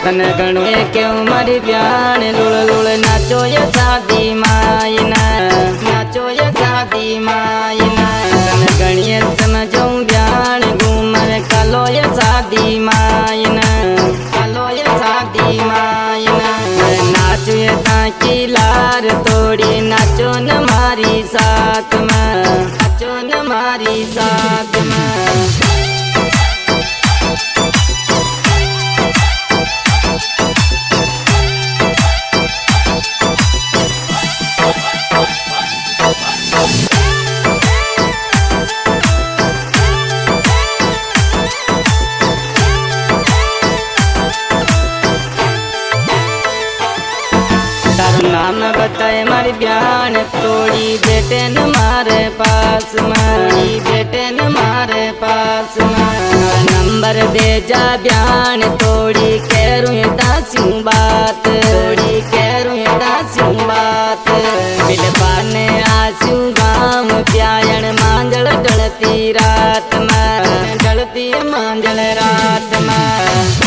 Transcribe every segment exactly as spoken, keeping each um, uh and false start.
तने घणो क्यों मारी ब्याण लुड़ लुड़ नाचो ये शादी मायना नाचो ये शादी मायना तने घणिए समझो ब्याण घूमर कालो ये शादी मायना कालो ये शादी मायना नाचो ये ताकी लार तोड़ी नाचो न मारी साथ में नाचो न मारी साथ में नाम बताए मारी ब्यान तोड़ी बेटे न मारे पास मारी बेटे न मारे पास नंबर दे जा ब्यान तोड़ी करू दासी बात तोड़ी करू दासी बात बिलबाने आसू गाँव प्यायन मांजल डलती रात में डलती मांजल रात में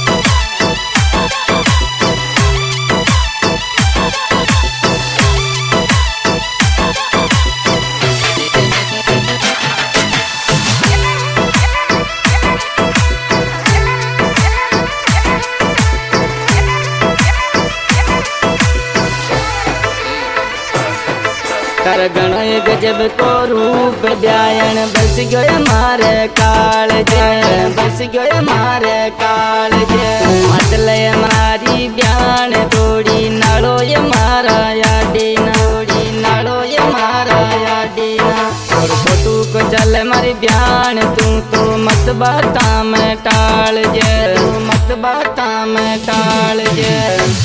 कर गणो गजब को रूप ब्यायन बस गयो मारे काल जय बस गयो मारे काल जय मसले मारी ब्यान तोड़ी नालो ये मारा याडी नोड़ी नालो ये मारा याडी ना और फोटू को चल मारी ब्यान तू तो मत बाता में टाल जय तू मत बाता में टाल जय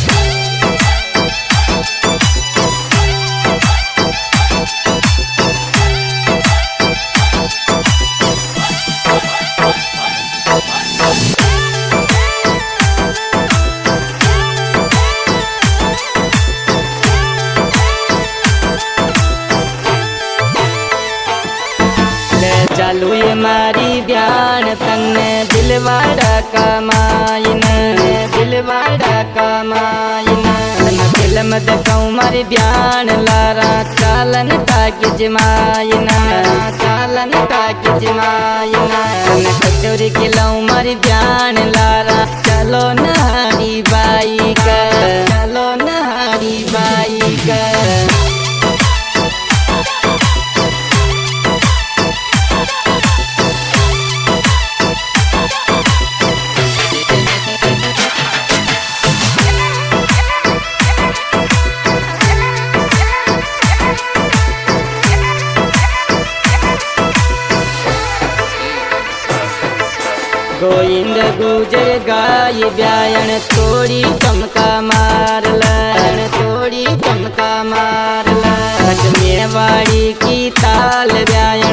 चालू ये मारी ब्यान तन्ने दिलवाड़ा का मायना दिलवाड़ा का मायना फिल्म देखूं मारी ब्यान लारा चालन टाकी जमायना चालन टाकी जमायना कचोरी खिलाऊं मारी ब्यान लारा चलो नहारी बाई का चलो नहारी बाई का गोविंद गुजर गाय ब्यायन थोड़ी चमका मार लन थोड़ी चमका मार लन मेवाड़ी की ताल ब्यायन